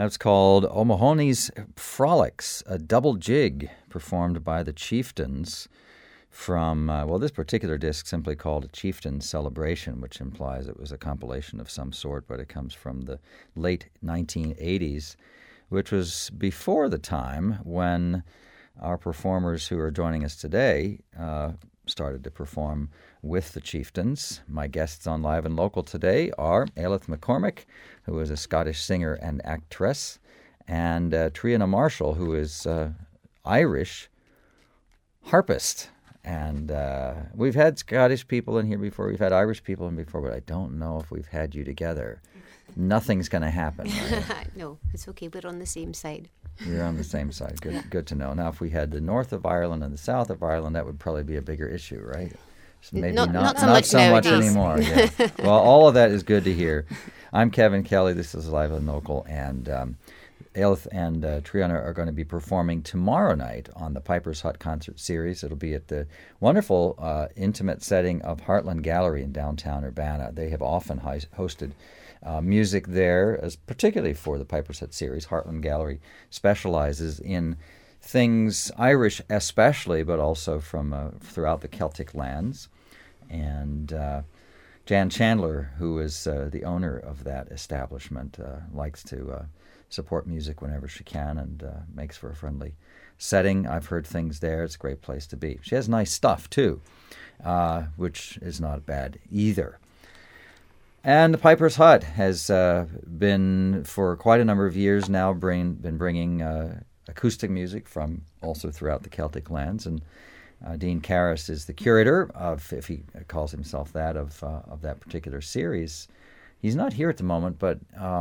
That's called O'Mahony's Frolics, a double jig performed by the Chieftains from, this particular disc simply called A Chieftain's Celebration, which implies it was a compilation of some sort, but it comes from the late 1980s, which was before the time when our performers who are joining us today started to perform with the Chieftains. My guests on Live and Local today are Ailith McCormick, who is a Scottish singer and actress, and Triana Marshall, who is Irish harpist. And we've had Scottish people in here before, we've had Irish people in before, but I don't know if we've had you together. Nothing's going to happen, right? No, it's okay. We're on the same side. You're on the same side. Good to know. Now, if we had the north of Ireland and the south of Ireland, that would probably be a bigger issue, right? So maybe not so much anymore. Yeah. Well, all of that is good to hear. I'm Kevin Kelly. This is Live and Local, and Ailith and Triana are going to be performing tomorrow night on the Piper's Hut concert series. It'll be at the wonderful intimate setting of Heartland Gallery in downtown Urbana. They have often hosted music there, as particularly for the Piper's Hut series. Heartland Gallery specializes in things Irish especially, but also from throughout the Celtic lands. And Jan Chandler, who is the owner of that establishment, likes to support music whenever she can, and makes for a friendly setting. I've heard things there. It's a great place to be. She has nice stuff, too, which is not bad either. And the Piper's Hut has been, for quite a number of years now, been bringing acoustic music from also throughout the Celtic lands. And Dean Karras is the curator of, if he calls himself that, of that particular series. He's not here at the moment, but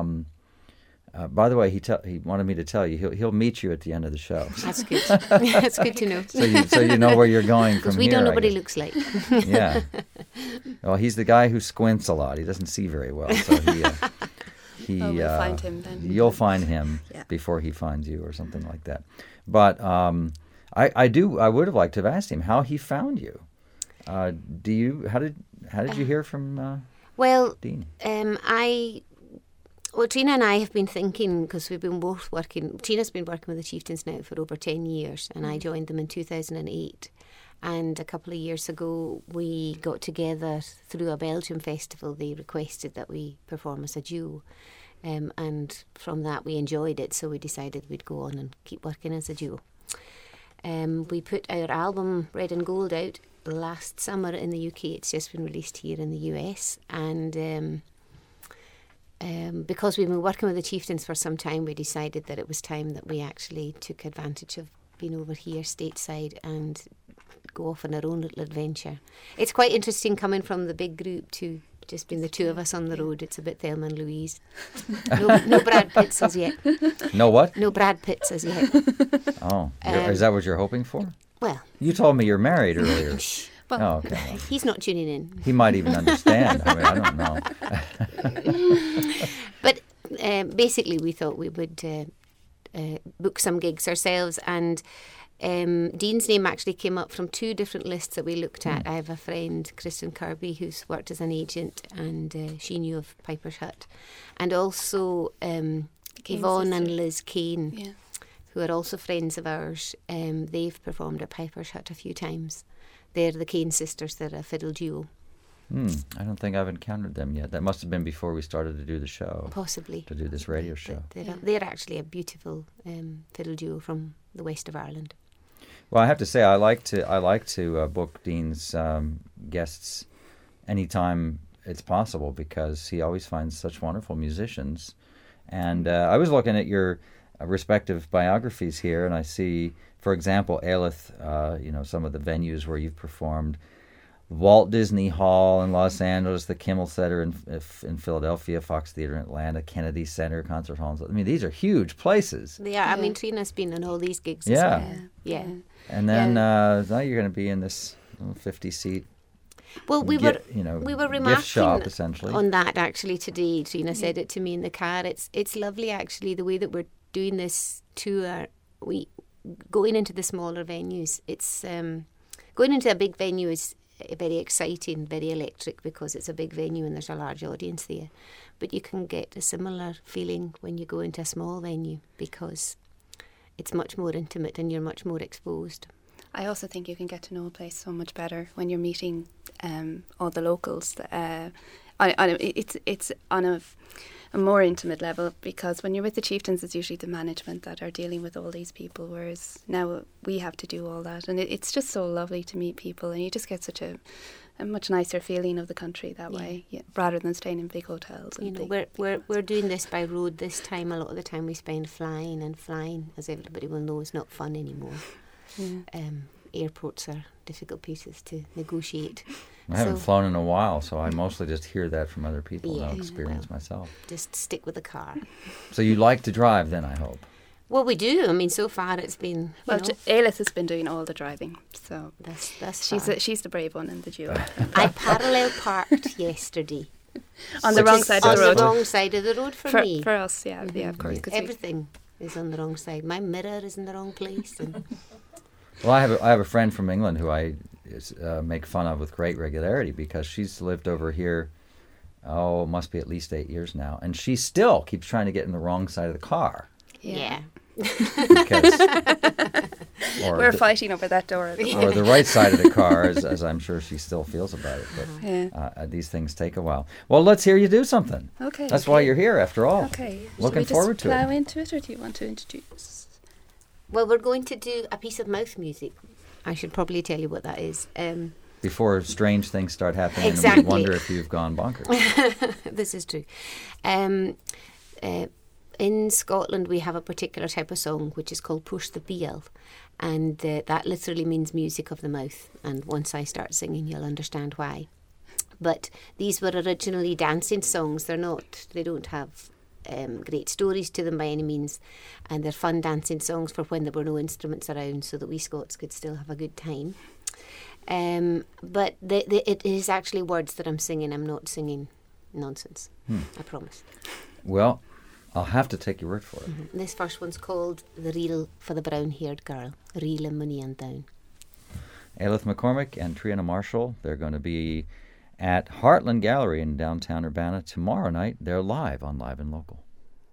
by the way, he wanted me to tell you he'll meet you at the end of the show. That's good. That's good to know. So you know where you're going from here. Because we don't know what he looks like. Yeah. Well, he's the guy who squints a lot. He doesn't see very well, so we'll find him then. You'll find him before he finds you, or something like that. But I would have liked to have asked him how he found you. How did you hear from Dean? Trina and I have been thinking, because we've been both working. Trina's been working with the Chieftains now for over 10 years, and I joined them in 2008. And a couple of years ago, we got together through a Belgium festival. They requested that we perform as a duo. And from that, we enjoyed it, so we decided we'd go on and keep working as a duo. We put our album Red and Gold out last summer in the UK. It's just been released here in the US. And because we've been working with the Chieftains for some time, we decided that it was time that we actually took advantage of being over here stateside and go off on our own little adventure. It's quite interesting coming from the big group to just being the two of us on the road. It's a bit Thelma and Louise. No Brad Pitts as yet. No what? No Brad Pitts as yet. Oh, is that what you're hoping for? Well, you told me you're married earlier. Oh, okay. He's not tuning in. He might even understand. I mean, I don't know. But basically, we thought we would book some gigs ourselves, and Dean's name actually came up from two different lists that we looked at. I have a friend, Kristen Kirby, who's worked as an agent, and she knew of Piper's Hut. And also Yvonne and Liz Kane, who are also friends of ours. They've performed at Piper's Hut a few times. They're the Kane sisters. They're a fiddle duo. I don't think I've encountered them yet. That must have been before we started to do the show. Possibly. To do this radio show. They're actually a beautiful fiddle duo from the west of Ireland. Well, I have to say, I like to book Dean's guests anytime it's possible, because he always finds such wonderful musicians. And I was looking at your respective biographies here, and I see, for example, Ailith, some of the venues where you've performed: Walt Disney Hall in Los Angeles, the Kimmel Center in Philadelphia, Fox Theater in Atlanta, Kennedy Center, concert halls. I mean, these are huge places. They are. I mean, Trina's been in all these gigs as well. Yeah. And then now you're going to be in this 50-seat. Well, we were remarking gift shop, essentially, on that actually today. Trina said it to me in the car. It's lovely actually, the way that we're doing this tour. We going into the smaller venues. It's going into a big venue is very exciting, very electric, because it's a big venue and there's a large audience there. but you can get a similar feeling when you go into a small venue because it's much more intimate and you're much more exposed. I also think you can get to know a place so much better when you're meeting all the locals. It's on a more intimate level, because when you're with the chieftains, it's usually the management that are dealing with all these people, whereas now we have to do all that. And it's just so lovely to meet people, and you just get such a much nicer feeling of the country that way, rather than staying in big hotels. You know, we're doing this by road this time. A lot of the time we spend flying, and flying, as everybody will know, is not fun anymore. Yeah. Airports are difficult places to negotiate. I haven't flown in a while, so I mostly just hear that from other people, no experience myself. Just stick with the car. So you like to drive then, I hope? Well, we do. I mean, so far it's been... Ailith has been doing all the driving, so that's she's the brave one in the duo. I parallel parked yesterday. On the wrong side of the road. On the wrong side of the road for me. For us, yeah, of course. Everything is on the wrong side. My mirror is in the wrong place. And well, I have a friend from England who I make fun of with great regularity, because she's lived over here, it must be at least 8 years now, and she still keeps trying to get in the wrong side of the car. Yeah. We're fighting over that door. Or the right side of the car, as I'm sure she still feels about it. But these things take a while. Well, let's hear you do something. Okay. That's why you're here, after all. Okay. Looking forward to it. Should we just plow into it, or do you want to introduce? Well, we're going to do a piece of mouth music. I should probably tell you what that is. Before strange things start happening, exactly. And we wonder if you've gone bonkers. This is true. In Scotland, we have a particular type of song which is called Push the Beel, and that literally means music of the mouth. And once I start singing, you'll understand why. But these were originally dancing songs. They don't have great stories to them by any means, and they're fun dancing songs for when there were no instruments around, so that we Scots could still have a good time. But it is actually words that I'm singing. I'm not singing nonsense. I promise. Well, I'll have to take your word for it. Mm-hmm. This first one's called The Reel for the Brown-Haired Girl, Reel and Money and Down. Ailith McCormick and Triana Marshall, they're going to be at Heartland Gallery in downtown Urbana tomorrow night. They're live on Live and Local.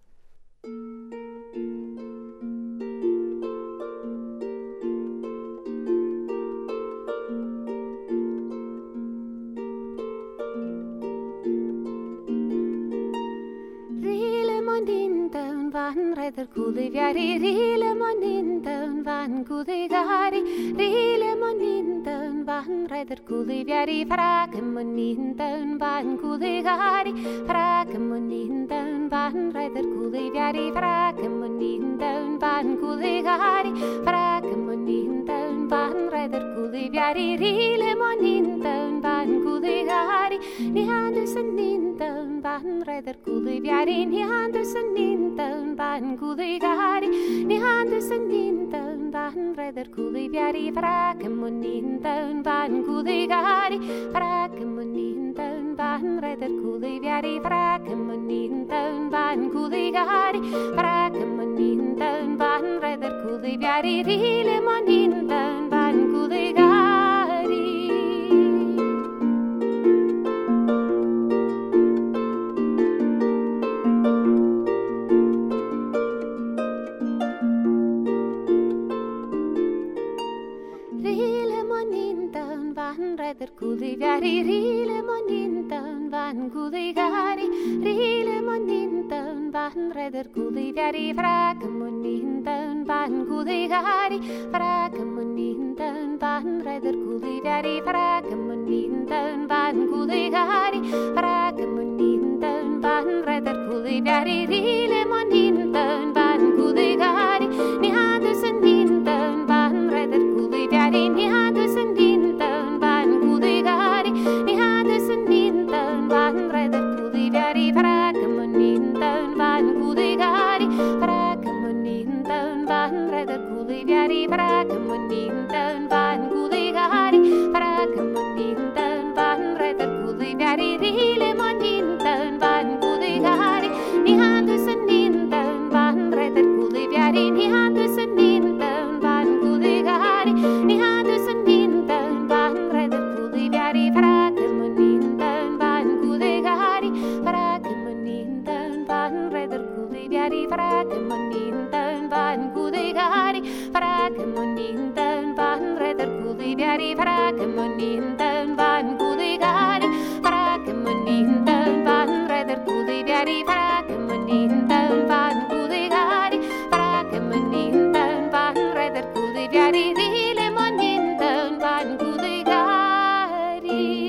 Raider kuli viari rile monindan van kuli gari rile monindan van raider kuli viari frake monindan van kuli gari frake monindan van raider kuli viari frake monindan van kuli gari frake monindan van raider kuli viari rile monindan van kuli gari ni handu sanindan van raider kuli viari ni handu sanindan van kuli gari ni handu sanindan van raider kuli viari frake monindan van kuli gari frake monindan van raider kuli viari frake monindan van kuli gari frake monindan van raider kuli viari rile monindan van kuli gari. Raider kuli viari rile monindan van kuli gari rile monindan van raider kuli viari frake monindan van kuli gari frake monindan van raider kuli viari frake monindan van kuli gari frake monindan van raider kuli viari rile monindan van kuli gari ni handu sanindan van raider kuli viari ni handu sanindan van kuli gari ni handu sanindan van raider kuli viari frake monindan van kuli gari frake monindan van raider kuli viari frake monindan van kuli gari frake monindan van raider kuli viari rile monindan van kuli gari ni handu sanindan van raider kuli viari ni handu sanindan van kuli gari ni handu sanindan van raider kuli viari frake monindan van kuli gari frake monindan viari frakamonintan van kuligari frakamonintan van redder kuliviari frakamonintan van kuligari frakamonintan van redder kuliviari frakamonintan van kuligari frakamonintan van redder kuliviari rilemonintan van kuligari.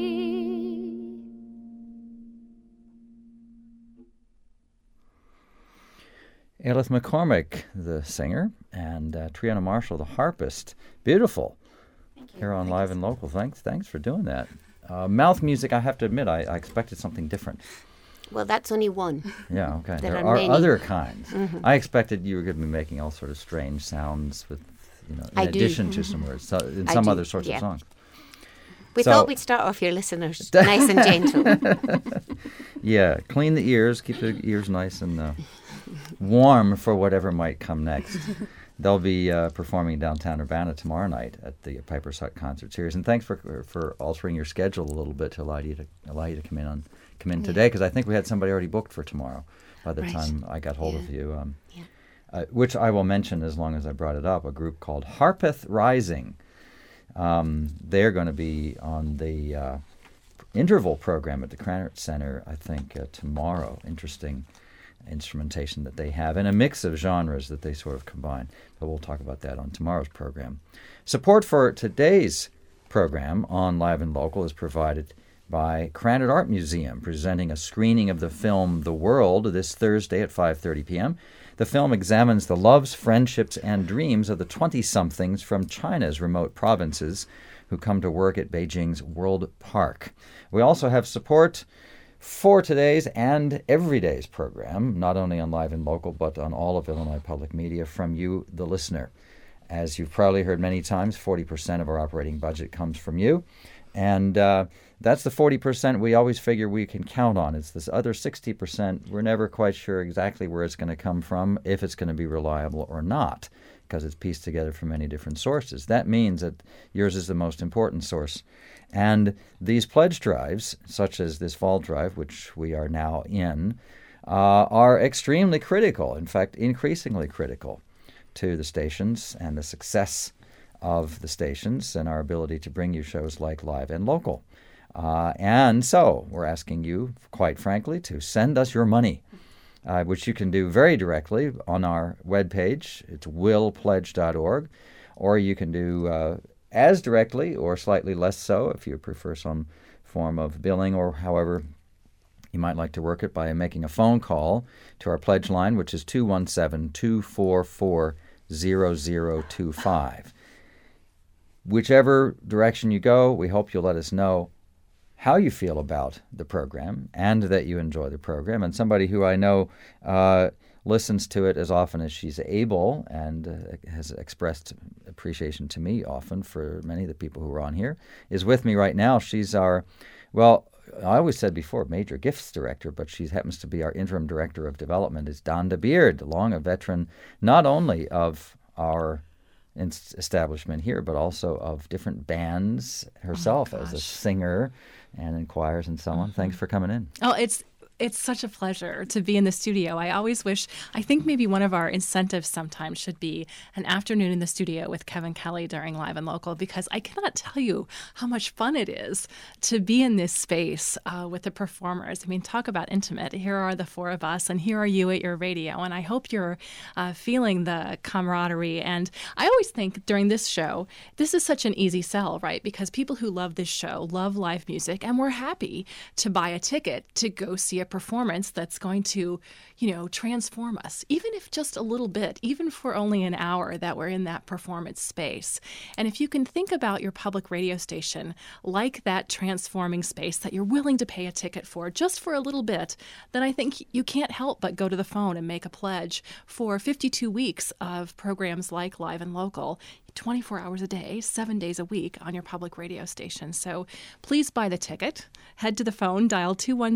Ailith McCormick, the singer, and Triana Marshall, the harpist. Beautiful. Thank you. Here on Live and Local. Thanks for doing that. Mouth music, I have to admit, I expected something different. Well, that's only one. Yeah, okay. There are are many. other kinds. Mm-hmm. I expected you were going to be making all sort of strange sounds with, in addition to some words, in some other sorts of songs. We thought we'd start off your listeners nice and gentle. Yeah, clean the ears, keep the ears nice and warm for whatever might come next. They'll be performing downtown Urbana tomorrow night at the Piper's Hut Concert Series. And thanks for altering your schedule a little bit to allow you to come in today, because I think we had somebody already booked for tomorrow by the time I got hold of you. Which I will mention as long as I brought it up, a group called Harpeth Rising. They're going to be on the interval program at the Krannert Center, I think, tomorrow. Interesting instrumentation that they have, and a mix of genres that they sort of combine. But we'll talk about that on tomorrow's program. Support for today's program on Live and Local is provided by Krannert Art Museum, presenting a screening of the film The World this Thursday at 5:30 p.m. The film examines the loves, friendships, and dreams of the 20-somethings from China's remote provinces who come to work at Beijing's World Park. We also have support for today's and every day's program, not only on Live and Local, but on all of Illinois Public Media, from you, the listener. As you've probably heard many times, 40% of our operating budget comes from you. And that's the 40% we always figure we can count on. It's this other 60% we're never quite sure exactly where it's going to come from, if it's going to be reliable or not, because it's pieced together from many different sources. That means that yours is the most important source. And these pledge drives, such as this fall drive, which we are now in, are extremely critical, in fact, increasingly critical to the stations and the success of the stations and our ability to bring you shows like Live and Local. And so we're asking you, quite frankly, to send us your money, which you can do very directly on our webpage. It's willpledge.org. Or you can do as directly or slightly less so if you prefer some form of billing, or however you might like to work it, by making a phone call to our pledge line, which is 217-244-0025. Whichever direction you go, we hope you'll let us know how you feel about the program and that you enjoy the program. And somebody who I know listens to it as often as she's able and has expressed appreciation to me often for many of the people who are on here, is with me right now. She's our, well, I always said before, major gifts director, but she happens to be our interim director of development, is Donda Beard, long a veteran not only of our establishment here, but also of different bands herself as a singer and in choirs and so on. Thanks for coming in. Oh, it's such a pleasure to be in the studio. I think maybe one of our incentives sometimes should be an afternoon in the studio with Kevin Kelly during Live and Local, because I cannot tell you how much fun it is to be in this space with the performers. I mean, talk about intimate. Here are the four of us, and here are you at your radio, and I hope you're feeling the camaraderie. And I always think during this show, this is such an easy sell, right? Because people who love this show love live music, and we're happy to buy a ticket to go see a performance that's going to, transform us, even if just a little bit, even for only an hour that we're in that performance space. And if you can think about your public radio station like that transforming space that you're willing to pay a ticket for just for a little bit, then I think you can't help but go to the phone and make a pledge for 52 weeks of programs like Live and Local. 24 hours a day, 7 days a week on your public radio station. So please buy the ticket. Head to the phone, dial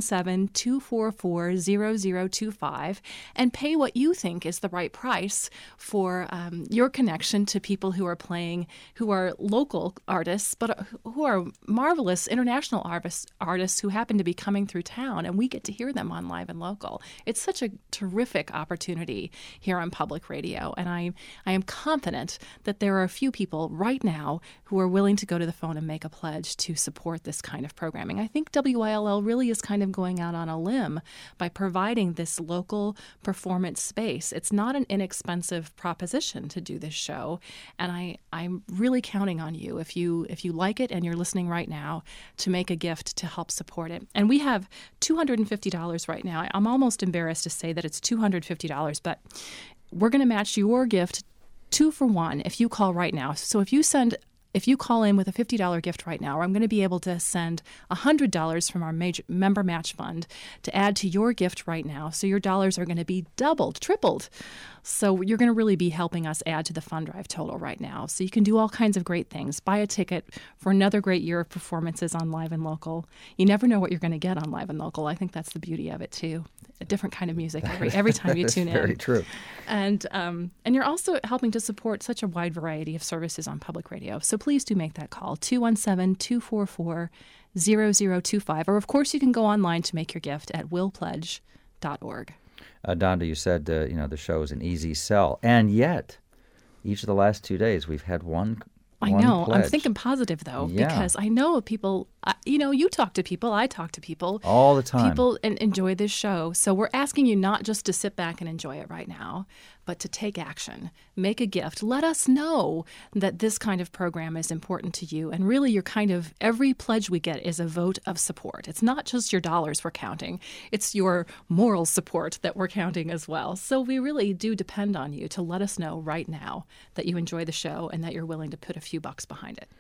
217-244-0025, and pay what you think is the right price for your connection to people who are playing, who are local artists, but who are marvelous international artists who happen to be coming through town, and we get to hear them on Live and Local. It's such a terrific opportunity here on public radio, and I am confident that there are a few people right now who are willing to go to the phone and make a pledge to support this kind of programming. I think WILL really is kind of going out on a limb by providing this local performance space. It's not an inexpensive proposition to do this show, and I'm really counting on you, if you like it and you're listening right now, to make a gift to help support it. And we have $250 right now. I'm almost embarrassed to say that it's $250, but we're going to match your gift 2 for 1 if you call right now. So if you call in with a $50 gift right now, I'm going to be able to send $100 from our member match fund to add to your gift right now. So your dollars are going to be doubled, tripled. So you're going to really be helping us add to the fund drive total right now. So you can do all kinds of great things. Buy a ticket for another great year of performances on Live and Local. You never know what you're going to get on Live and Local. I think that's the beauty of it too. A different kind of music every time you tune in. Very true. And you're also helping to support such a wide variety of services on public radio. So please do make that call, 217-244-0025. Or, of course, you can go online to make your gift at willpledge.org. Donda, you said the show is an easy sell, and yet each of the last 2 days we've had one. I know. Pledge. I'm thinking positive though, because I know people. You talk to people. I talk to people all the time. People enjoy this show, so we're asking you not just to sit back and enjoy it right now, but to take action, make a gift. Let us know that this kind of program is important to you, and really, every pledge we get is a vote of support. It's not just your dollars we're counting; it's your moral support that we're counting as well. So we really do depend on you to let us know right now that you enjoy the show and that you're willing to put a few bucks behind it.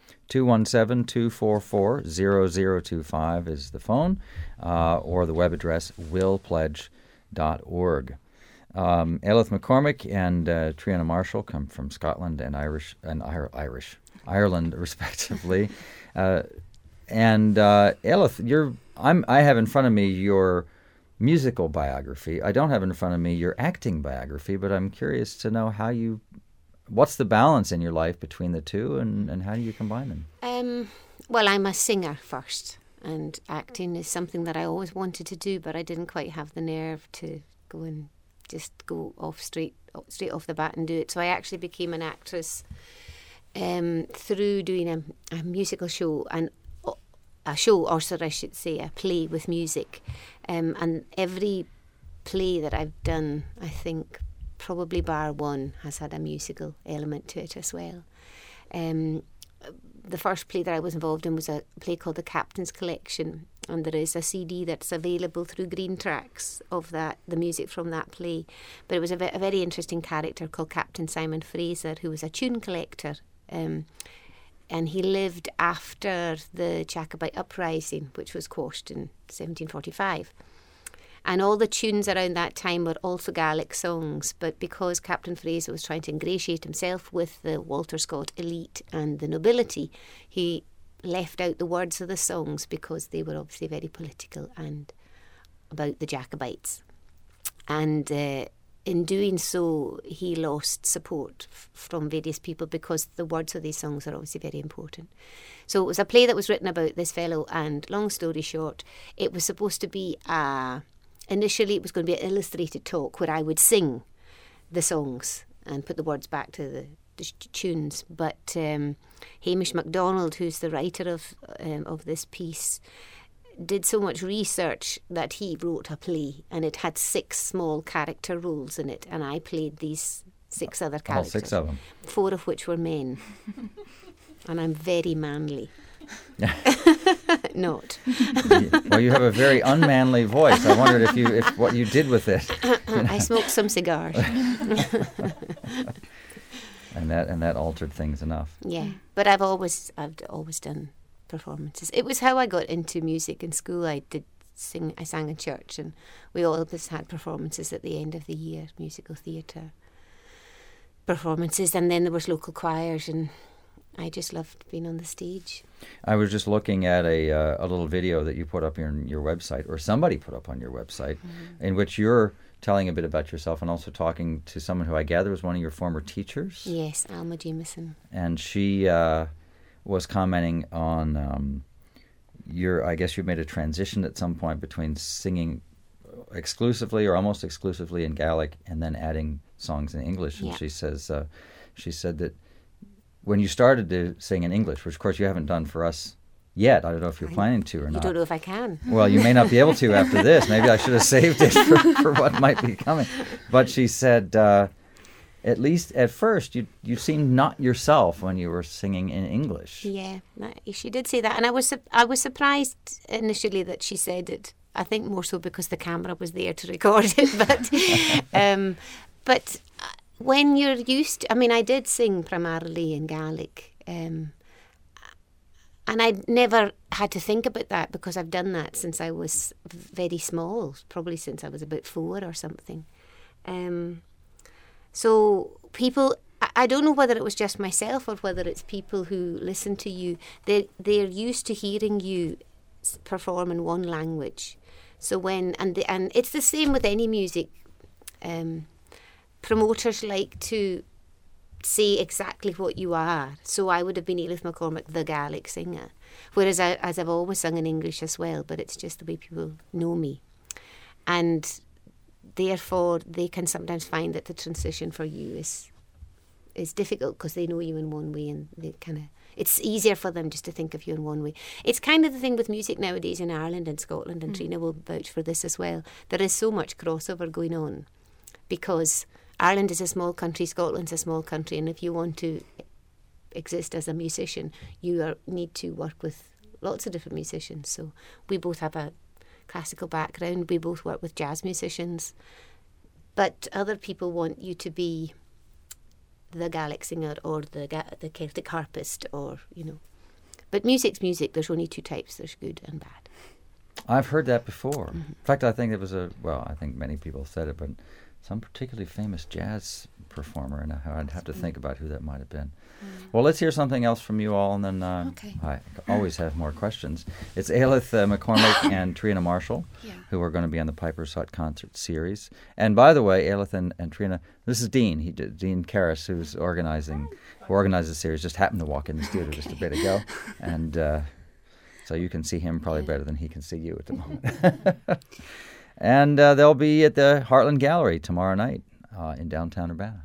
217-244-0025 is the phone, or the web address willpledge.org. Elif McCormick and Triana Marshall come from Scotland and Ireland, respectively. And Elif, I have in front of me your musical biography. I don't have in front of me your acting biography, but I'm curious to know what's the balance in your life between the two, and how do you combine them? Well, I'm a singer first, and acting is something that I always wanted to do, but I didn't quite have the nerve to go and just go straight off the bat and do it. So I actually became an actress through doing a musical show, and a play with music. And every play that I've done, I think, probably bar one, has had a musical element to it as well. The first play that I was involved in was a play called The Captain's Collection, and there is a CD that's available through Green Tracks of the music from that play. But it was a very interesting character called Captain Simon Fraser, who was a tune collector, and he lived after the Jacobite uprising, which was quashed in 1745. And all the tunes around that time were also Gaelic songs, but because Captain Fraser was trying to ingratiate himself with the Walter Scott elite and the nobility, he left out the words of the songs because they were obviously very political and about the Jacobites. And in doing so, he lost support from various people because the words of these songs are obviously very important. So it was a play that was written about this fellow, and long story short, it was supposed to be initially, it was going to be an illustrated talk where I would sing the songs and put the words back to the tunes. But Hamish MacDonald, who's the writer of this piece, did so much research that he wrote a play, and it had 6 small character roles in it, and I played these 6 other characters. All 6 of them. 4 of which were men. And I'm very manly. Not. Well, you have a very unmanly voice. I wondered if what you did with it. I smoked some cigars. and that altered things enough. Yeah, but I've always done performances. It was how I got into music in school. I sang in church, and we always had performances at the end of the year, musical theatre. performances, and then there was local choirs, and I just loved being on the stage. I was just looking at a little video that you put up on your website, or somebody put up on your website, in which you're telling a bit about yourself and also talking to someone who I gather was one of your former teachers. Yes, Alma Jameson. And she was commenting on I guess you made a transition at some point between singing exclusively or almost exclusively in Gaelic and then adding songs in English. And she said that when you started to sing in English, which of course you haven't done for us yet, I don't know if you're planning to or not. You don't know if I can. Well, you may not be able to after this. Maybe I should have saved it for what might be coming. But she said, at least at first, you seemed not yourself when you were singing in English. Yeah, she did say that. And I was surprised initially that she said it. I think more so because the camera was there to record it. But when you're used to, I mean, I did sing primarily in Gaelic, and I never had to think about that because I've done that since I was very small, probably since I was about 4 or something. So people, I don't know whether it was just myself or whether it's people who listen to you, they're used to hearing you perform in one language. So and it's the same with any music. Promoters like to say exactly what you are. So I would have been Ailith McCormick, the Gaelic singer. Whereas as I've always sung in English as well, but it's just the way people know me. And therefore, they can sometimes find that the transition for you is difficult because they know you in one way, and they it's easier for them just to think of you in one way. It's kind of the thing with music nowadays in Ireland and Scotland, and Trina will vouch for this as well. There is so much crossover going on because Ireland is a small country, Scotland's a small country, and if you want to exist as a musician, you need to work with lots of different musicians. So we both have a classical background, we both work with jazz musicians, but other people want you to be the Gaelic singer or the Celtic harpist, or But music's music. There's only 2 types. There's good and bad. I've heard that before. In fact, I think it was I think many people said it, but some particularly famous jazz performer, and I'd have to think about who that might have been. Well, let's hear something else from you all, and then I always have more questions. It's Ailith McCormick and Trina Marshall, who are going to be on the Piper's Hut concert series. And by the way, Ailith and Trina, this is Dean. Dean Karras, who organized the series, just happened to walk in the studio just a bit ago, and so you can see him probably better than he can see you at the moment. And they'll be at the Heartland Gallery tomorrow night in downtown Urbana.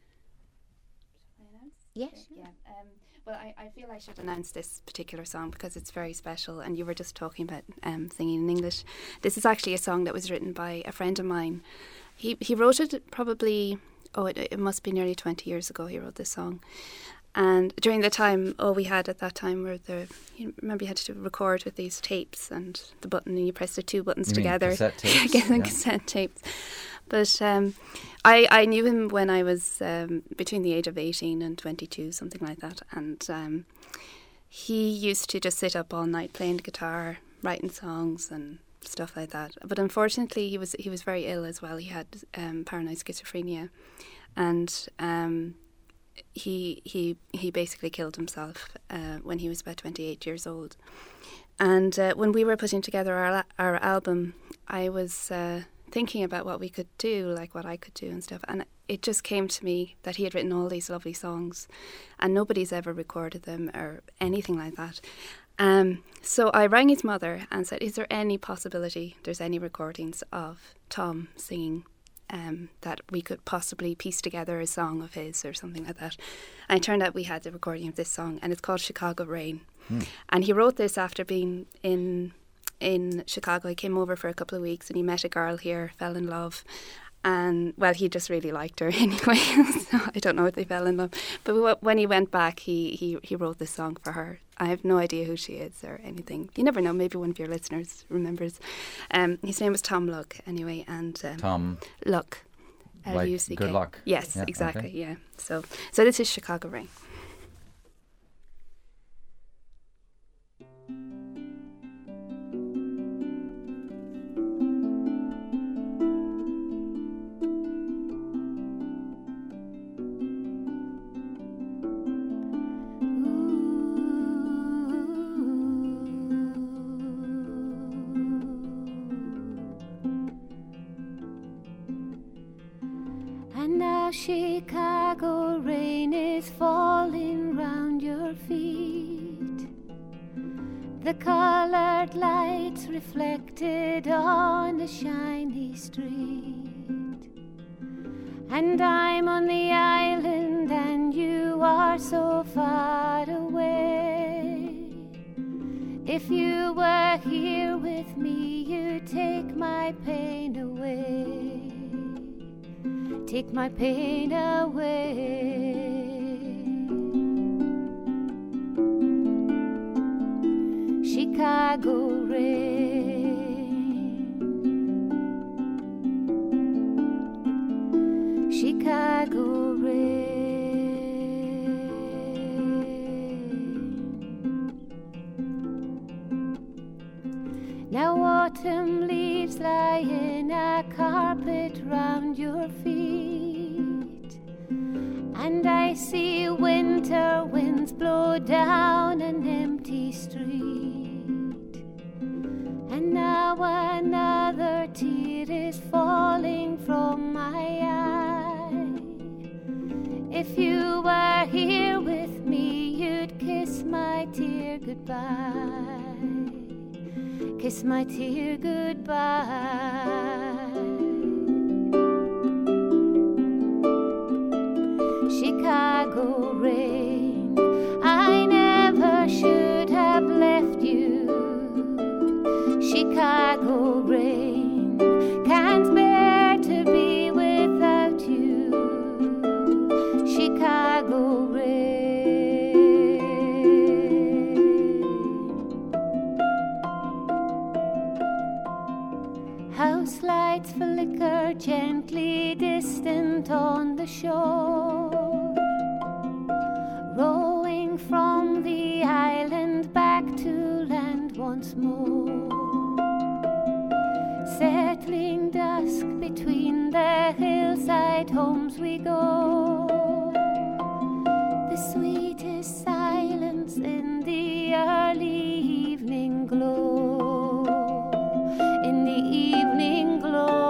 Yes. Yeah. Well, I feel I should announce this particular song because it's very special, and you were just talking about singing in English. This is actually a song that was written by a friend of mine. He wrote it probably, it must be nearly 20 years ago he wrote this song. And during the time, all we had at that time were remember you had to record with these tapes and the button, and you pressed the 2 buttons together. Cassette tapes? Cassette tapes. But I knew him when I was between the age of 18 and 22, something like that. And he used to just sit up all night playing the guitar, writing songs and stuff like that. But unfortunately, he was very ill as well. He had paranoid schizophrenia, and he basically killed himself when he was about 28 years old. And when we were putting together our album, I was thinking about what we could do, like what I could do and stuff, and it just came to me that he had written all these lovely songs and nobody's ever recorded them or anything like that. So I rang his mother and said, is there any possibility there's any recordings of Tom singing that we could possibly piece together a song of his or something like that? And it turned out we had the recording of this song, and it's called Chicago Rain. And he wrote this after being in Chicago. He came over for a couple of weeks and he met a girl here, fell in love, and well, he just really liked her anyway. So I don't know if they fell in love, but when he went back, he wrote this song for her. I have no idea who she is or anything. You never know, maybe one of your listeners remembers. His name was Tom Luck anyway, and Tom Luck, L-U-C-K. Good luck. Yes, yeah, exactly. Okay. Yeah. So this is Chicago Rain. And now Chicago rain is falling round your feet. The colored lights reflected on a shiny street. And I'm on the island and you are so far away. If you were here with me, you'd take my pain away. Take my pain away. Chicago rain, Chicago rain. Now autumn leaves lie in a carpet round your feet, and I see winter winds blow down an empty street. And now another tear is falling from my eye. If you were here with me, you'd kiss my tear goodbye. Kiss my tear goodbye. Chicago rain, I never should have left you. Chicago rain, can't bear to be without you. Chicago rain. House lights flicker gently distant on the shore, rowing from the island back to land once more. Settling dusk between the hillside homes we go. The sweetest silence in the early evening glow. In the evening glow.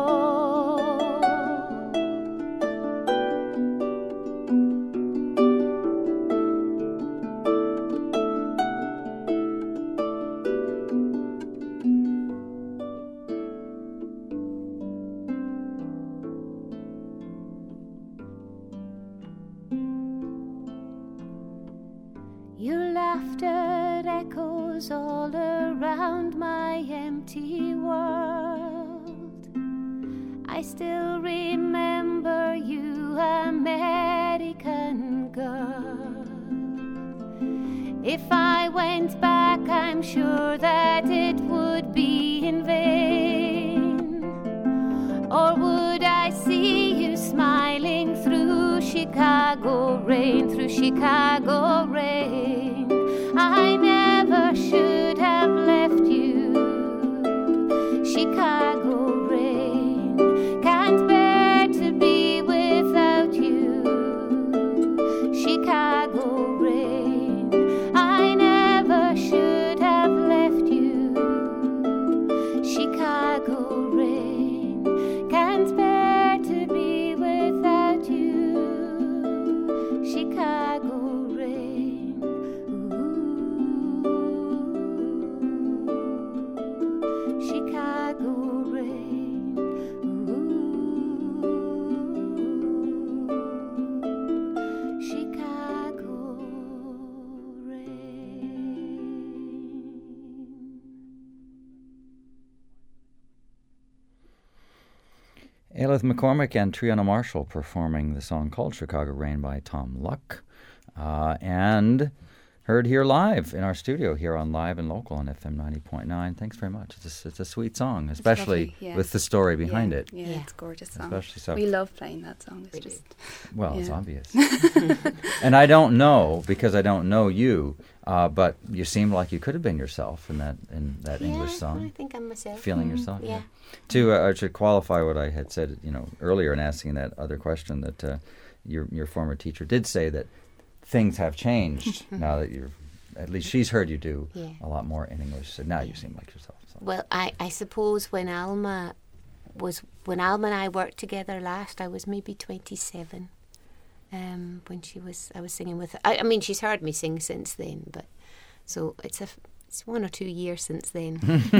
Your laughter echoes all around my empty world. I still remember you, American girl. If I went back, I'm sure that it would be in vain. Or would I see you smiling through Chicago rain, through Chicago rain? I never should have left you. Chicago rain, can't bear to be without you. Chicago rain, I never should have left you. Chicago rain, can't bear to be without you. Chicago rain, ooh. Chicago rain, ooh. Chicago rain. Ailith McCormick and Triana Marshall performing the song called Chicago Rain by Tom Luck, and heard here live in our studio here on Live and Local on FM 90.9. Thanks very much. It's a sweet song, especially with the story behind it. Yeah, it's a gorgeous song. Especially so. We love playing that song. It's just it's obvious. And I don't know, because I don't know you, but you seemed like you could have been yourself in that English song. I think I'm myself. Feeling yourself. Yeah. To qualify what I had said, earlier in asking that other question, that your former teacher did say that things have changed now that at least she's heard you do a lot more in English. So now you seem like yourself. So. Well, I suppose when Alma was when Alma and I worked together last. I was maybe 27 when I was singing with her. I mean, she's heard me sing since then, but so it's 1 or 2 years since then.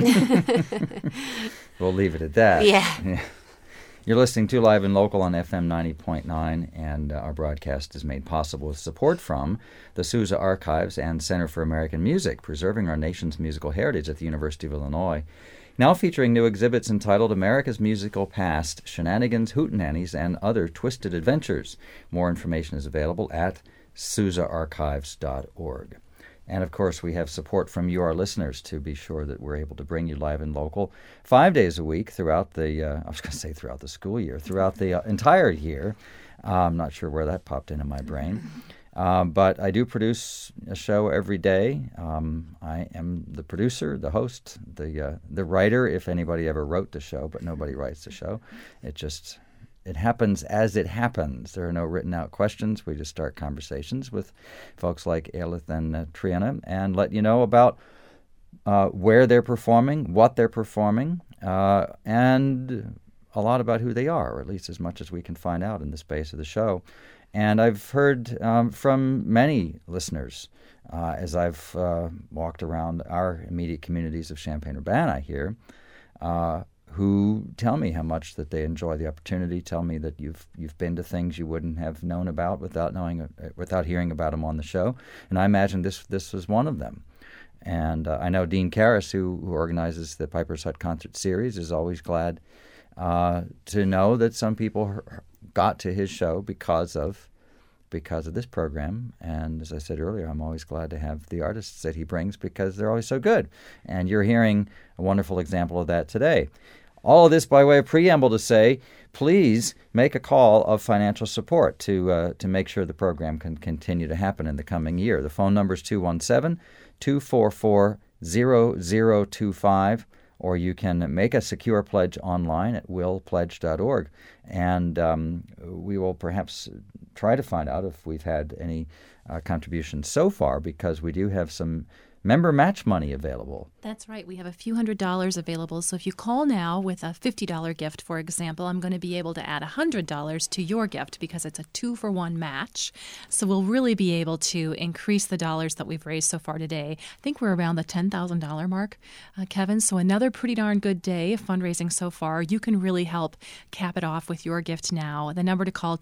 We'll leave it at that. Yeah. You're listening to Live and Local on FM 90.9, and our broadcast is made possible with support from the Sousa Archives and Center for American Music, preserving our nation's musical heritage at the University of Illinois. Now featuring new exhibits entitled America's Musical Past, Shenanigans, Hootenannies, and Other Twisted Adventures. More information is available at sousaarchives.org. And, of course, we have support from you, our listeners, to be sure that we're able to bring you Live and Local 5 days a week throughout the, I was going to say throughout the school year, throughout the entire year. I'm not sure where that popped into my brain. But I do produce a show every day. I am the producer, the host, the writer, if anybody ever wrote the show, but nobody writes the show. It happens as it happens. There are no written-out questions. We just start conversations with folks like Eilith and Triana and let you know about where they're performing, what they're performing, and a lot about who they are, or at least as much as we can find out in the space of the show. And I've heard from many listeners as I've walked around our immediate communities of Champaign-Urbana here, who tell me how much that they enjoy the opportunity, tell me that you've been to things you wouldn't have known about without hearing about them on the show. And I imagine this was one of them. And I know Dean Karras, who organizes the Piper's Hut Concert Series, is always glad to know that some people got to his show because of this program. And as I said earlier, I'm always glad to have the artists that he brings because they're always so good. And you're hearing a wonderful example of that today. All of this by way of preamble to say, please make a call of financial support to make sure the program can continue to happen in the coming year. The phone number is 217-244-0025, or you can make a secure pledge online at willpledge.org. And we will perhaps try to find out if we've had any contributions so far, because we do have some member match money available. That's right. We have a few $100s available. So if you call now with a $50 gift, for example, I'm going to be able to add $100 to your gift because it's a 2-for-1 match. So we'll really be able to increase the dollars that we've raised so far today. I think we're around the $10,000 mark, Kevin. So another pretty darn good day of fundraising so far. You can really help cap it off with your gift now. The number to call,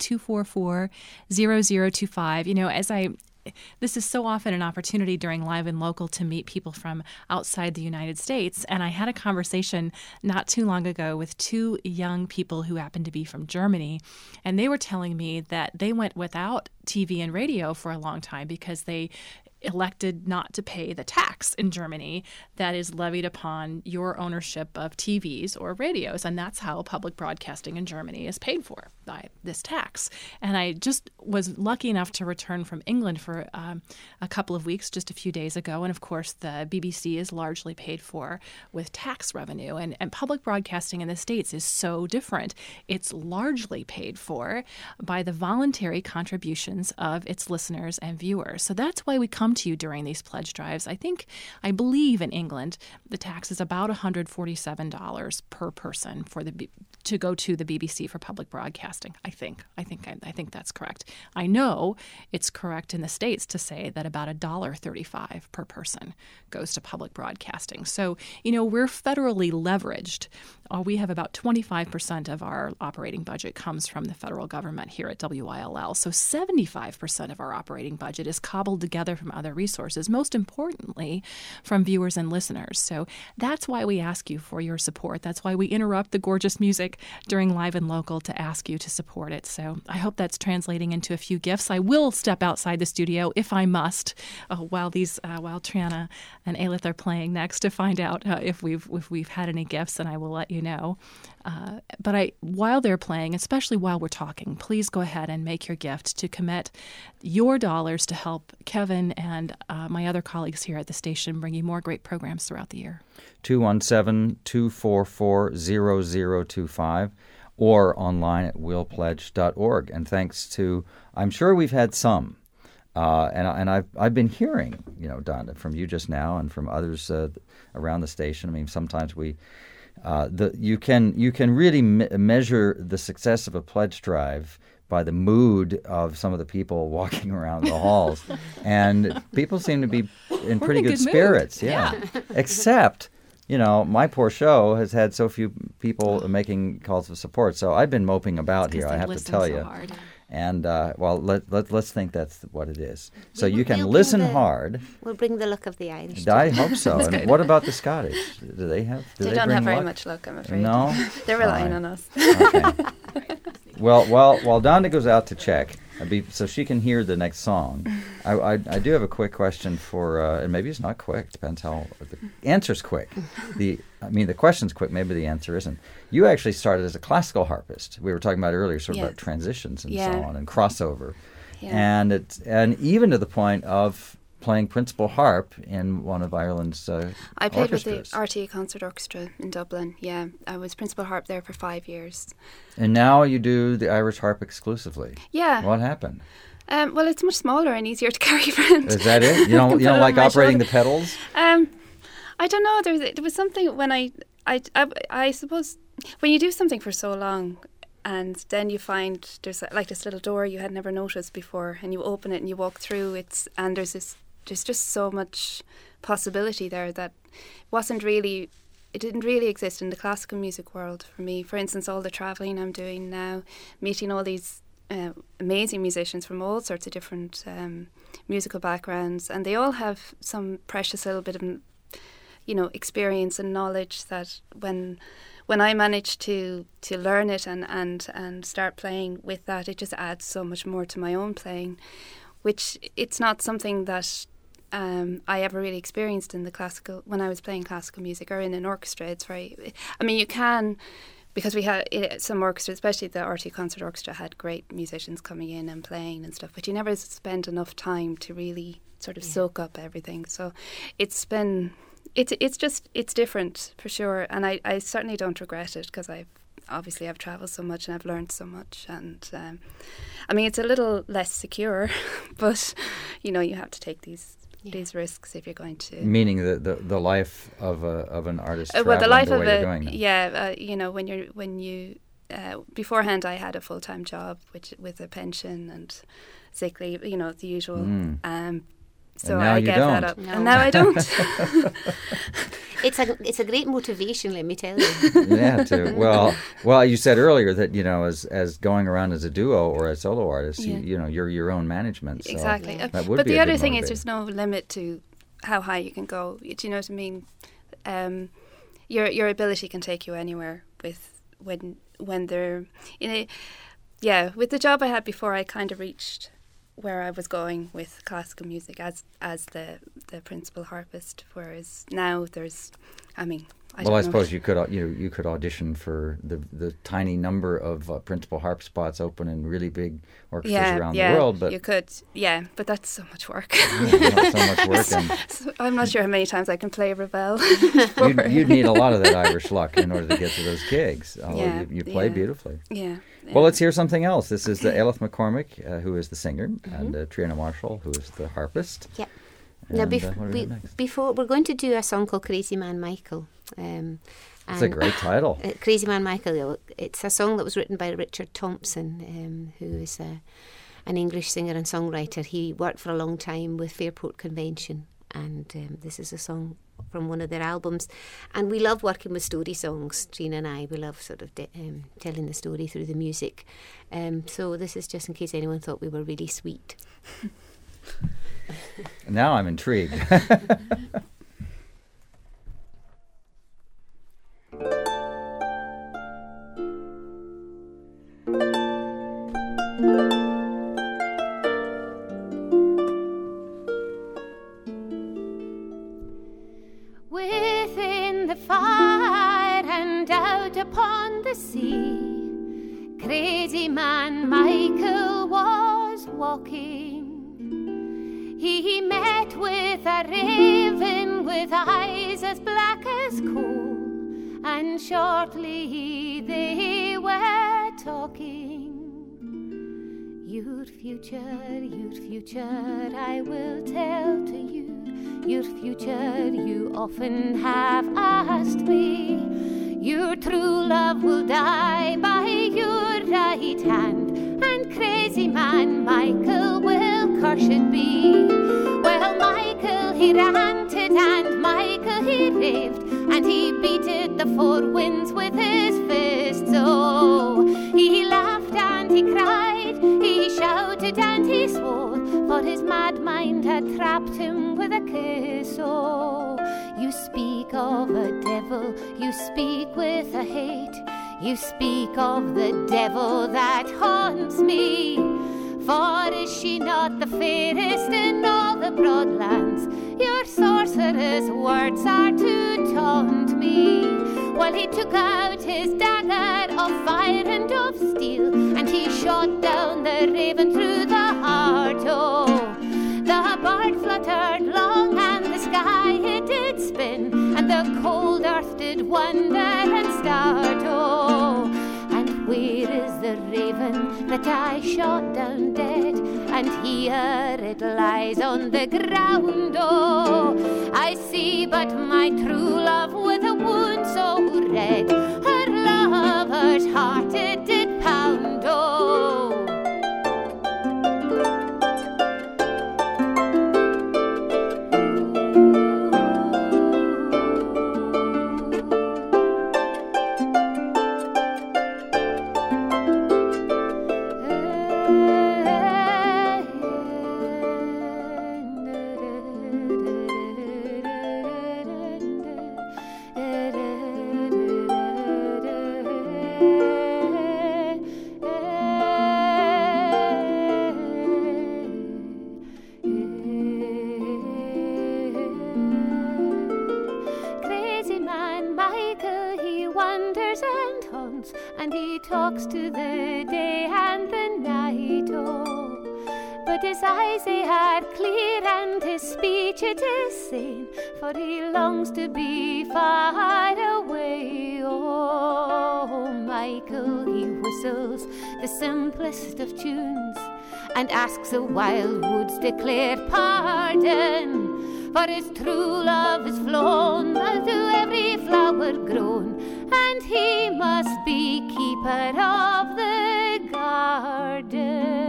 244-0025. This is so often an opportunity during Live and Local to meet people from outside the United States. And I had a conversation not too long ago with 2 young people who happened to be from Germany. And they were telling me that they went without TV and radio for a long time because they elected not to pay the tax in Germany that is levied upon your ownership of TVs or radios. And that's how public broadcasting in Germany is paid for, by this tax. And I just was lucky enough to return from England for a couple of weeks, just a few days ago. And of course, the BBC is largely paid for with tax revenue. And public broadcasting in the States is so different. It's largely paid for by the voluntary contributions of its listeners and viewers. So that's why we come to you during these pledge drives. I believe in England, the tax is about $147 per person to go to the BBC for public broadcasting. I think that's correct. I know it's correct in the States to say that about $1.35 per person goes to public broadcasting. So, we're federally leveraged. We have about 25% of our operating budget comes from the federal government here at WILL. So 75% of our operating budget is cobbled together from other resources, most importantly from viewers and listeners. So that's why we ask you for your support. That's why we interrupt the gorgeous music during Live and Local to ask you to support it. So I hope that's translating into a few gifts. I will step outside the studio if I must while Triana and Eilith are playing next to find out if we've had any gifts, and I will let you know. But while they're playing, especially while we're talking, please go ahead and make your gift to commit your dollars to help Kevin and my other colleagues here at the station bring you more great programs throughout the year. 217-244-0025 or online at willpledge.org. And thanks to, I'm sure we've had some, and I've been hearing, Donna, from you just now and from others around the station. I mean, sometimes we you can really measure the success of a pledge drive by the mood of some of the people walking around the halls, and people seem to be in pretty good spirits. Yeah. Except, my poor show has had so few people making calls of support. So I've been moping about here, I have to tell you. Hard. And, let's think that's what it is. So you can listen hard. We'll bring the luck of the Irish. I hope so. And what about the Scottish? Do they have? They don't have very much luck, I'm afraid. No? They're relying on us. Okay. Well, while Donna goes out to check, so she can hear the next song, I do have a quick question for, and maybe it's not quick, depends how, the answer's quick. The question's quick, maybe the answer isn't. You actually started as a classical harpist. We were talking about earlier, about transitions and so on, and crossover. Yeah. And even to the point of playing principal harp in one of Ireland's I played orchestras. with the RTE Concert Orchestra in Dublin. Yeah, I was principal harp there for 5 years. And now you do the Irish harp exclusively. Yeah. What happened? Well, it's much smaller and easier to carry around. Is that it? You don't like operating the pedals? I don't know. There was something when I suppose when you do something for so long, and then you find there's like this little door you had never noticed before, and you open it and you walk through it, and there's just so much possibility there that it didn't really exist in the classical music world for me. For instance, all the travelling I'm doing now, meeting all these amazing musicians from all sorts of different musical backgrounds, and they all have some precious little bit of experience and knowledge that when I managed to learn it and start playing with that, it just adds so much more to my own playing, which it's not something that I ever really experienced in when I was playing classical music or in an orchestra. It's you can, because we had some orchestras, especially the RTE Concert Orchestra, had great musicians coming in and playing and stuff, but you never spend enough time to really sort of soak up everything. So it's different for sure, and I certainly don't regret it, because I've travelled so much and I've learned so much, and it's a little less secure, but you have to take these risks if you're going to. Meaning the life of an artist well, the life the of way you're doing that. when you beforehand I had a full-time job with a pension and sick leave, the usual. So I gave that up, and now I don't. It's a great motivation, let me tell you. Yeah, well, you said earlier that as going around as a duo or a solo artist, you're your own management. So exactly. That would but be the other good thing motivator. is, there's no limit to how high you can go. Do you know what I mean? Your ability can take you anywhere when they're with the job I had before, I kind of reached where I was going with classical music as the principal harpist, whereas now there's, I suppose you could audition for the tiny number of principal harp spots open in really big orchestras around the world. But you could, but that's so much work. So much work. I'm not sure how many times I can play Ravel. You'd need a lot of that Irish luck in order to get to those gigs. Although you play beautifully. Yeah. Well, let's hear something else. This is the Ailith McCormick, who is the singer, and Triana Marshall, who is the harpist. Yep. Now, before we're going to do a song called Crazy Man Michael. It's a great title. Crazy Man Michael. It's a song that was written by Richard Thompson, who is an English singer and songwriter. He worked for a long time with Fairport Convention, and this is a song from one of their albums. And we love working with story songs, Trina and I. We love sort of telling the story through the music. So this is just in case anyone thought we were really sweet. Now I'm intrigued. Within the fire and out upon the sea, Crazy Man Michael was walking. He met with a raven with eyes as black as coal, and shortly they were talking. Your future, I will tell to you. Your future, you often have asked me. Your true love will die by your right hand, and crazy man Michael will cursed be. Well, Michael he ranted and Michael he raved, and he beated the four winds with his fists. Oh, he laughed and he cried, he shouted and he swore, for his mad mind had trapped him with a kiss. Oh, you speak of a devil, you speak with a hate, you speak of the devil that haunts me. For is she not the fairest in all the broad lands? Your sorcerer's words are to taunt me. Well, he took out his dagger of fire and of steel, and he shot down the raven through the heart. Oh, the bird fluttered long and the sky it did spin, and the cold earth did wonder and start. Oh, and where is the raven that I shot down dead? And here it lies on the ground. Oh, I see but my true love with a wound so red, her lover's heart it did pound. Oh, and he talks to the day and the night. Oh, but his eyes they are clear and his speech it is sane, for he longs to be far away. Oh, Michael he whistles the simplest of tunes, and asks the wild woods declare pardon, for his true love is flown through every flower grown, and he must be keeper of the garden.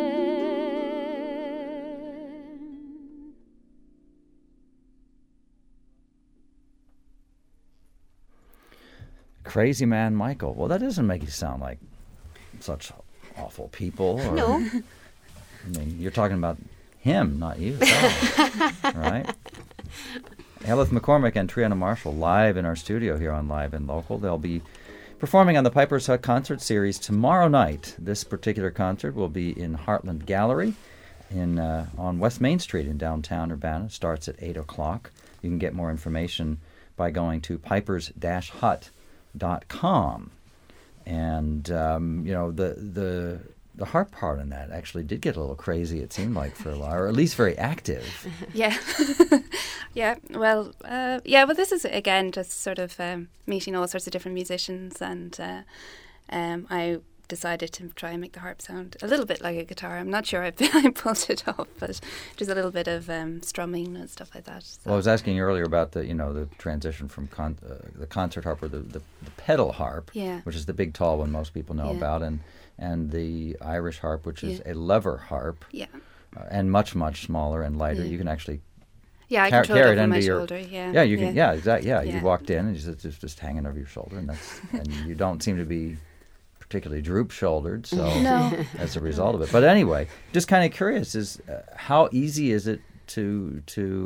Crazy man Michael. Well, that doesn't make you sound like such awful people. Or, no. I mean, you're talking about him, not you. Right? Elif McCormick and Triana Marshall live in our studio here on Live and Local. They'll be performing on the Piper's Hut concert series tomorrow night. This particular concert will be in Heartland Gallery on West Main Street in downtown Urbana. It starts at 8 o'clock. You can get more information by going to pipers-hut.com. And, you know, the harp part in that actually did get a little crazy, it seemed like, for a while, or at least very active. Yeah. Yeah, well, this is, again, just sort of meeting all sorts of different musicians, and I decided to try and make the harp sound a little bit like a guitar. I'm not sure I pulled it off, but just a little bit of strumming and stuff like that. So. Well, I was asking you earlier about the transition from the concert harp, or the pedal harp, which is the big tall one most people know about, and the Irish harp, which is a lever harp, and much, much smaller and lighter. You can actually I control it over my shoulder. Yeah, you can. Yeah, exactly. Yeah, you walked in and it's just hanging over your shoulder, and you don't seem to be particularly droop-shouldered, so as a result of it. But anyway, just kind of curious: is how easy is it to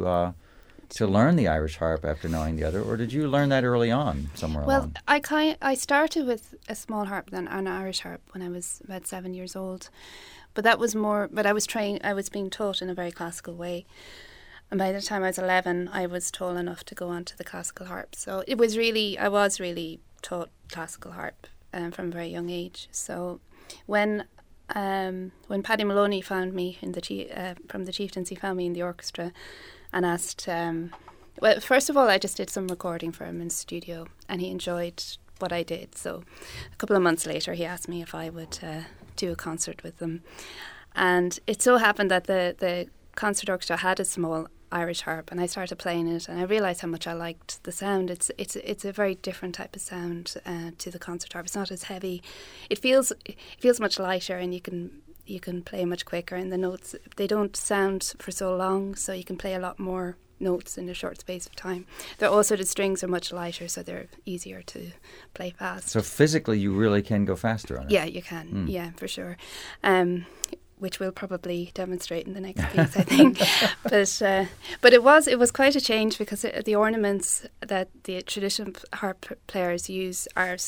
learn the Irish harp after knowing the other, or did you learn that early on somewhere along? Well, I started with a small harp, then an Irish harp, when I was about 7 years old. But that was more. But I was being taught in a very classical way. And by the time I was 11, I was tall enough to go on to the classical harp. So I was really taught classical harp from a very young age. So when Paddy Maloney found me from the Chieftains, he found me in the orchestra and asked, well, first of all, I just did some recording for him in the studio, and he enjoyed what I did. So a couple of months later, he asked me if I would do a concert with them. And it so happened that the concert orchestra had a small Irish harp, and I started playing it, and I realised how much I liked the sound. It's a very different type of sound to the concert harp. It's not as heavy. It feels much lighter, and you can play much quicker. And the notes, they don't sound for so long, so you can play a lot more notes in a short space of time. The strings are much lighter, so they're easier to play fast. So physically, you really can go faster on it. Yeah, you can. Yeah, for sure. Which we'll probably demonstrate in the next piece, I think. But it was quite a change, because the ornaments that the traditional harp players use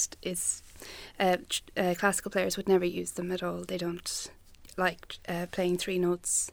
classical players would never use them at all. They don't like playing three notes.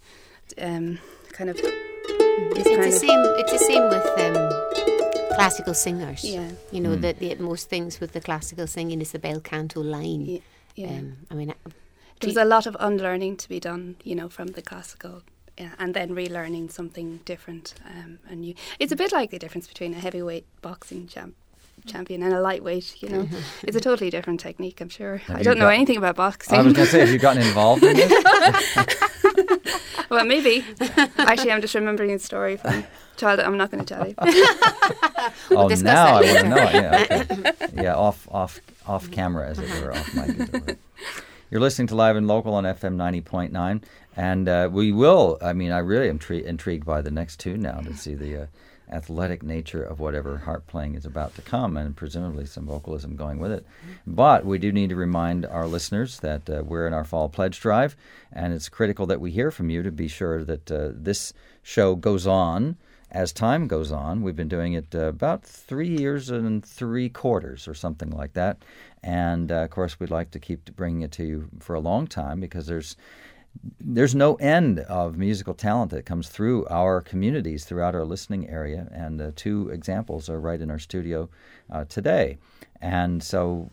It's the same with classical singers. Yeah. You know, that most things with the classical singing is the bel canto line. Yeah. There's a lot of unlearning to be done, from the classical, and then relearning something different. And it's a bit like the difference between a heavyweight boxing champion and a lightweight. It's a totally different technique, I'm sure. I don't know anything about boxing. I was going to say, have you gotten involved in this? Well, maybe. Actually, I'm just remembering a story from childhood. I'm not going to tell you. Now I want to know it. Yeah, okay. Yeah, off camera, as it were, off mic, as it were. You're listening to Live and Local on FM 90.9, and we will. I really am intrigued by the next two now to see the athletic nature of whatever harp playing is about to come, and presumably some vocalism going with it. But we do need to remind our listeners that we're in our fall pledge drive, and it's critical that we hear from you to be sure that this show goes on as time goes on. We've been doing it about 3 years and 3/4 or something like that. And, of course, we'd like to keep bringing it to you for a long time, because there's no end of musical talent that comes through our communities, throughout our listening area. And two examples are right in our studio today. And so,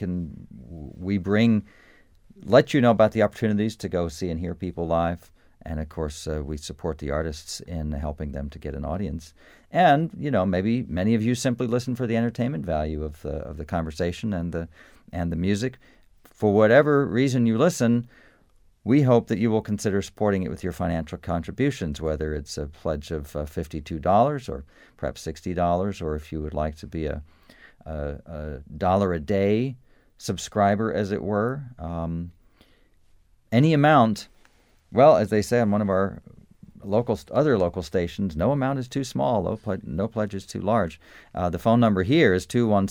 let you know about the opportunities to go see and hear people live. And, of course, we support the artists in helping them to get an audience. And, maybe many of you simply listen for the entertainment value of the conversation and the music. For whatever reason you listen, we hope that you will consider supporting it with your financial contributions, whether it's a pledge of $52 or perhaps $60, or if you would like to be a $1-a-day subscriber, as it were. Any amount. Well, as they say on one of our other local stations, no amount is too small, no pledge is too large. The phone number here is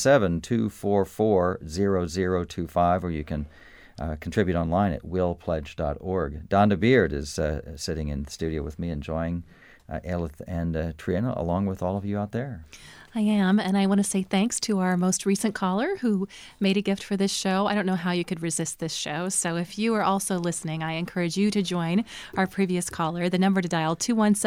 217-244-0025, or you can contribute online at willpledge.org. Donda Beard is sitting in the studio with me, enjoying Ailith and Triana, along with all of you out there. I am, and I want to say thanks to our most recent caller who made a gift for this show. I don't know how you could resist this show, so if you are also listening, I encourage you to join our previous caller. The number to dial,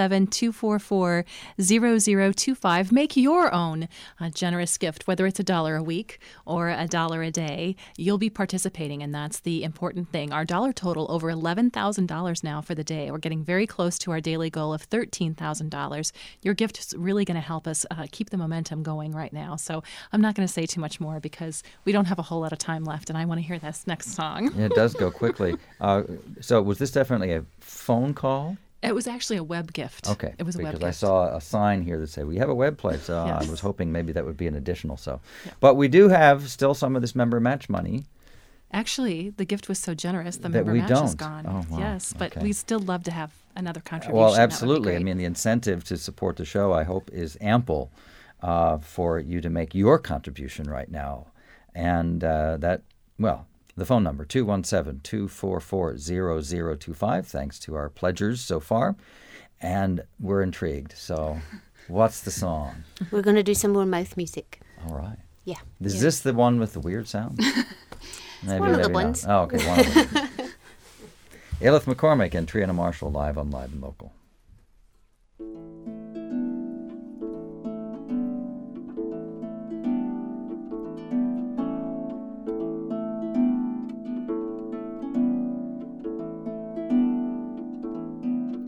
217-244-0025. Make your own generous gift, whether it's $1 a week or $1 a day. You'll be participating, and that's the important thing. Our dollar total, over $11,000 now for the day. We're getting very close to our daily goal of $13,000. Your gift is really going to help us keep the momentum going right now. So I'm not going to say too much more, because we don't have a whole lot of time left, and I want to hear this next song. Yeah, it does go quickly. So was this definitely a phone call? It was actually a web gift. Okay. It was a web gift. Because I saw a sign here that said, we have a web pledge. So yes. I was hoping maybe that would be an additional. So, yeah. But we do have still some of this member match money. Actually, the gift was so generous, the member match is gone. Oh, wow. Yes, but we still love to have another contribution. Well, absolutely. I mean, the incentive to support the show, I hope, is ample for you to make your contribution right now. And the phone number, 217-244-0025, thanks to our pledgers so far. And we're intrigued. So what's the song? We're going to do some more mouth music. All right. Yeah. Is this the one with the weird sound? Maybe, one of the ones. Oh, okay, one of them. Ailith McCormick and Triana Marshall live on Live and Local.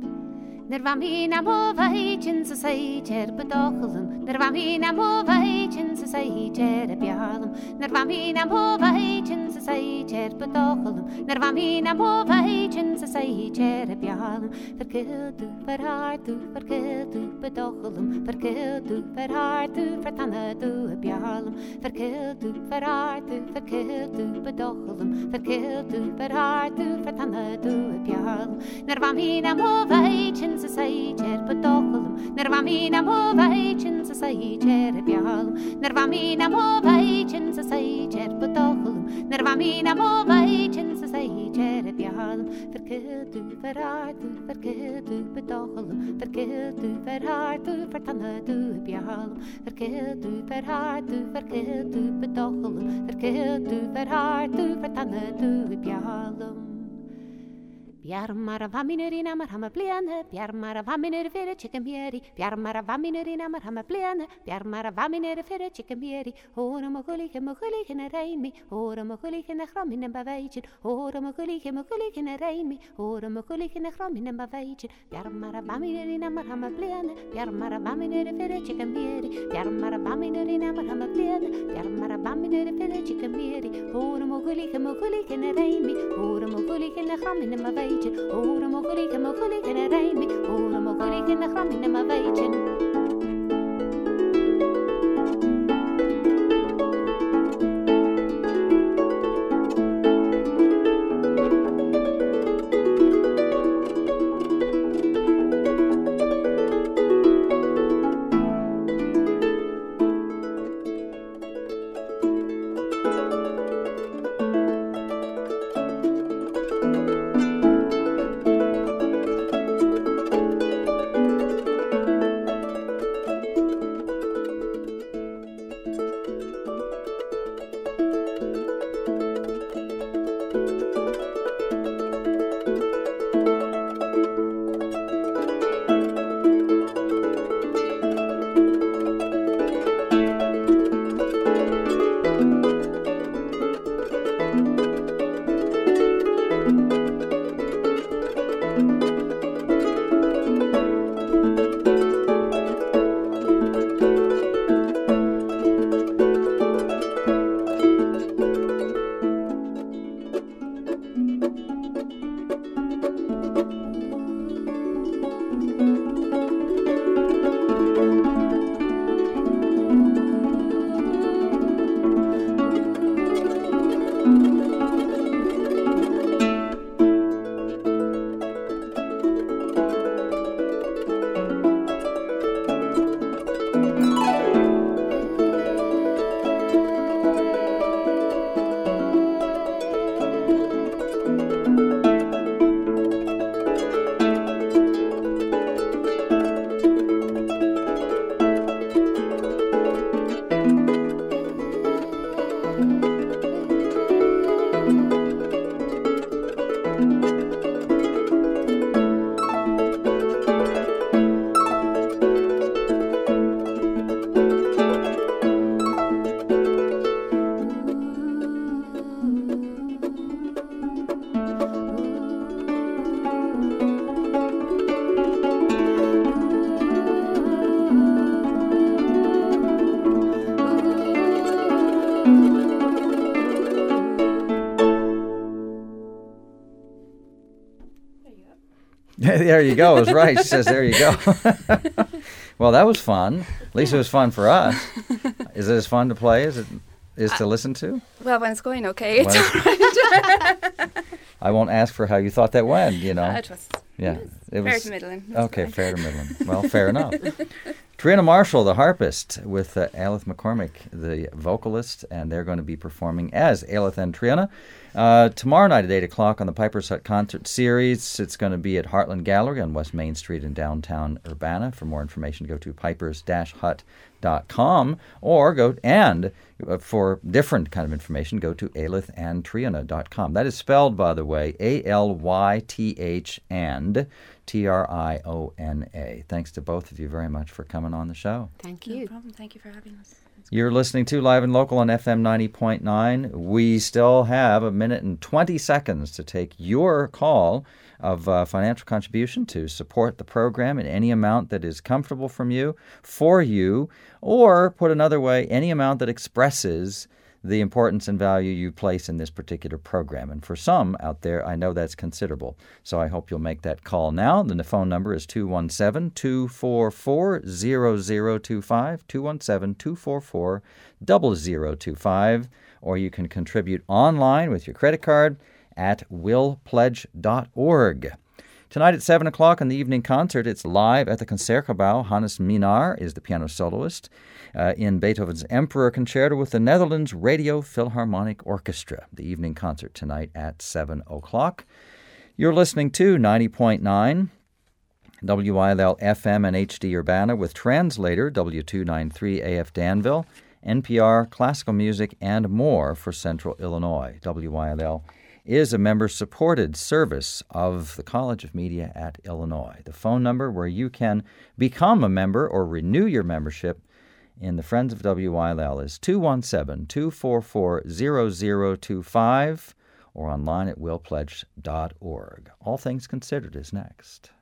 Nar bhaim hí na mó bhaid in sa said badachalam. Nar bhaim hí na mó bhaid bhaidjin sa saítear a beallam, nar bhamí na mó bhaidjin sa saítear badochalum, nar bhamí na mó bhaidjin sa saítear a beallam, verkildu, verhardu, verkildu badochalum, verkildu, verhardu, vertanadu a beallam, verkildu, verhardu, verkildu badochalum, verkildu, verhardu, vertanadu a beallam, nar bhamí na mó bhaidjin sa saítear badochalum, nar bhamí na mó bhaidjin sa saítear a beallam, nar bhamí na mó bhaidjin sa saítear badochalum, nar bhamí na mó bhaidjin sa saítear a beallam, verkildu, verhardu, verkildu badochalum, verkildu, verhardu, vertanadu a beallam, verkildu, verhardu, verkildu badochalum, verkildu, verhardu, vertanadu a beallam. Bjar mar av haminerina mar hama bliane, bjar mar av haminer fyrir chickamieri, bjar mar av haminerina mar hama bliane, bjar mar av haminer fyrir chickamieri, ora mogulik in a reimi, ora mogulik in a chromin and bavagin, ora mogulik in a reimi, ora mogulik in a chromin and bavagin, bjar mar av haminerina mar hama bliane, bjar mar av haminer fyrir chickamieri, bjar mar av haminerina mar hama bliane, bjar mar av haminer fyrir chickamieri, ora mogulik in a reimi, ora mogulik in a chromin and bavagin. Ora mogulik in a reimi, ora mogulik in a chromin and bavagin. There you go. It was right. She says, there you go. Well, that was fun. At least it was fun for us. Is it as fun to play as it is to listen to? Well, when it's going okay, it's all right. I won't ask for how you thought that went, you know. It was fair to middling. Okay, fair to middling. Well, fair enough. Triona Marshall, the harpist, with Ailith McCormick, the vocalist, and they're going to be performing as Ailith and Triona tomorrow night at 8 o'clock on the Piper's Hut Concert Series. It's going to be at Heartland Gallery on West Main Street in downtown Urbana. For more information, go to pipers-hut.com or go, and for different kind of information, go to ailithandtriona.com. That is spelled, by the way, ALYTH and TRIONA. Thanks to both of you very much for coming on the show. Thank you. No problem. Thank you for having us. You're listening to Live and Local on FM 90.9. We still have 1 minute and 20 seconds to take your call of financial contribution to support the program in any amount that is comfortable for you, or put another way, any amount that expresses the importance and value you place in this particular program. And for some out there, I know that's considerable. So I hope you'll make that call now. The phone number is 217-244-0025, 217-244-0025, or you can contribute online with your credit card at willpledge.org. Tonight at 7 o'clock in the evening concert, it's live at the Concertgebouw. Hannes Minaar is the piano soloist in Beethoven's Emperor Concerto with the Netherlands Radio Philharmonic Orchestra. The evening concert tonight at 7 o'clock. You're listening to 90.9 WILL FM and HD Urbana with translator W293 AF Danville, NPR, classical music, and more for Central Illinois. WILL is a member-supported service of the College of Media at Illinois. The phone number where you can become a member or renew your membership in the Friends of WILL is 217-244-0025 or online at willpledge.org. All Things Considered is next.